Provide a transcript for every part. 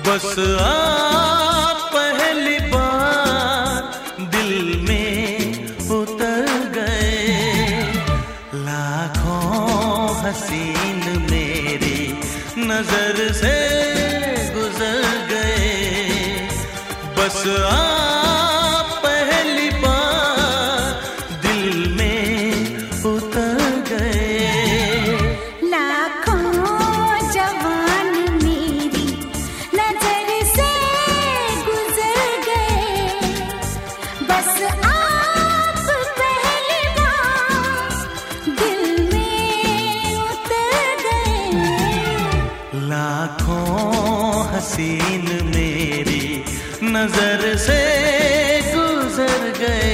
बस आप पहली बार दिल में उतर गए, लाखों हसीन मेरी नजर से गुजर गए। बस आप पहली बार दिल में उतर गए, लाखों जवान मेरी नजर से गुजर गए। बस आप पहली बार दिल में उतर गए, लाखों हसीन मेरी नजर से गुजर गए।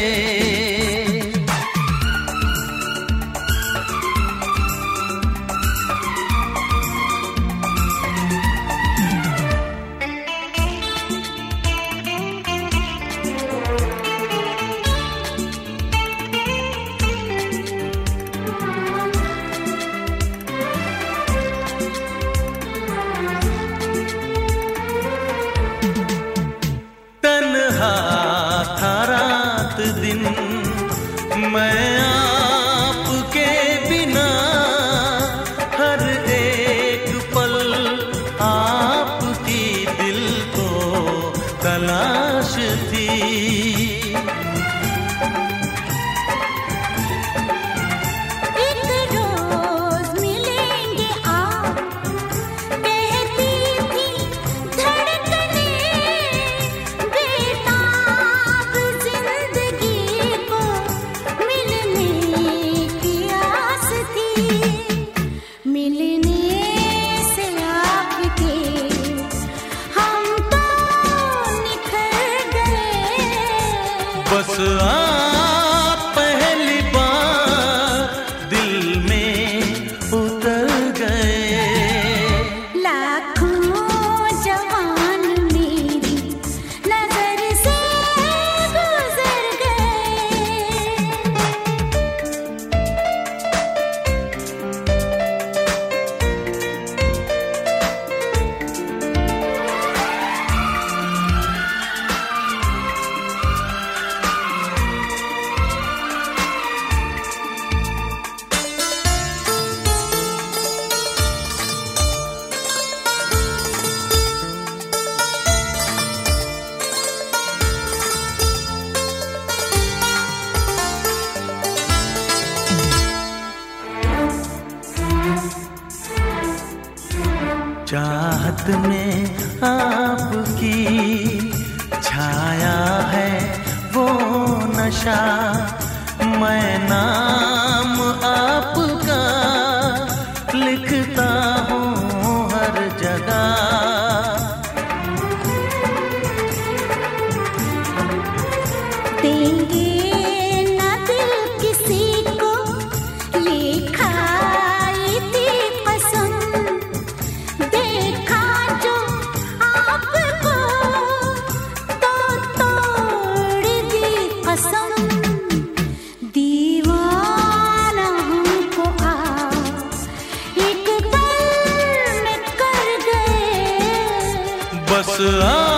दिन मैं आपके बिना हर एक पल आपकी दिल को तलाश थी। एक रोज मिलेंगे आप कहती थी धड़कने, बेताब जिंदगी को मिलने की आस थी। मिलने से आपके हम तो निखर गए। बस आप पहली बार दिल में उतर गए, लाखों जवान मेरी नजर से गुजर गए। चाहत में आपकी छाया है वो नशा, मैं नाम आपका लिखता हूँ हर जगह। देंगे ना दिल किसी को ये खाई थी कसम, देखा जो आपको तो तोड़ दी कसम। दीवाना हमको एक पल में कर गए, बस